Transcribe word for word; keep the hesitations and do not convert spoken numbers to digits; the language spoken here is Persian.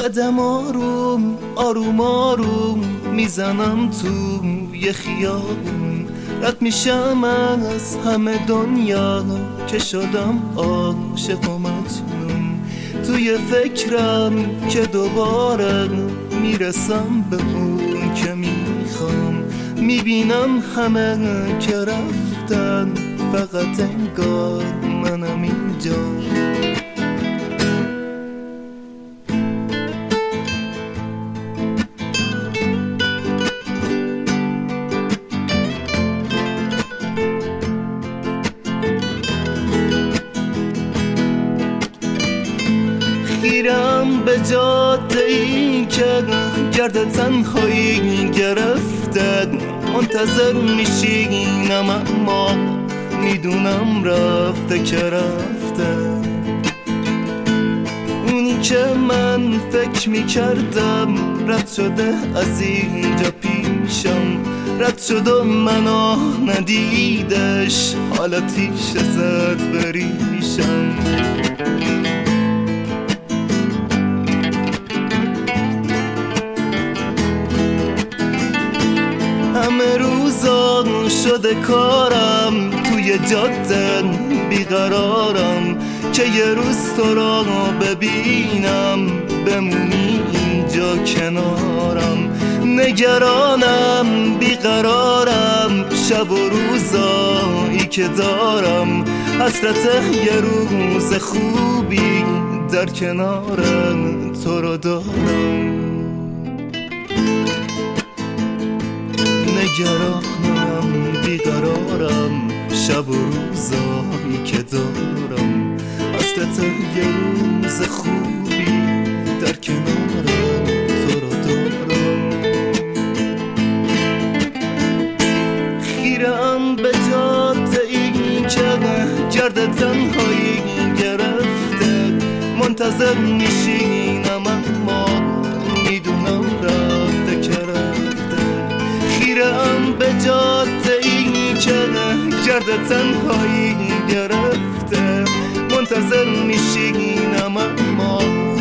قدم آروم آروم آروم میزنم تو یه خیابون، رد میشم از همه دنیا که شدم عاشق و مجنون. توی فکرم که دوباره میرسم به اون که میخوام، میبینم همه که رفتن، فقط انگار منم اینجا. خیرم به جاده ای که گرد تنهایی گرفته، منتظر میشینم اما میدونم رفته که رفته. اونی که من فکر میکردم رد شده از اینجا پیشم، رد شد و منو ندیدش، حالا تیشه زد بریشم. همه روزا شده کارم توی جاده بیقرارم، که یه روز تو را ببینم بمونی اینجا کنارم. نگرانم بیقرارم شب و روزایی که دارم، حسرت یه روز خوبی در کنارم تو رو دارم. نگرانم بیقرارم شب و روزایی که دارم، حسرت یه روز خوبی در کنارم تو رو دارم. خیرم به جاده این که گرد تنهایی گرفته، منتظر میشینم اما میدونم رفته که رفته. خیرم به جاده ای که گرد تنهایی گرفته، منتظر میشینم اما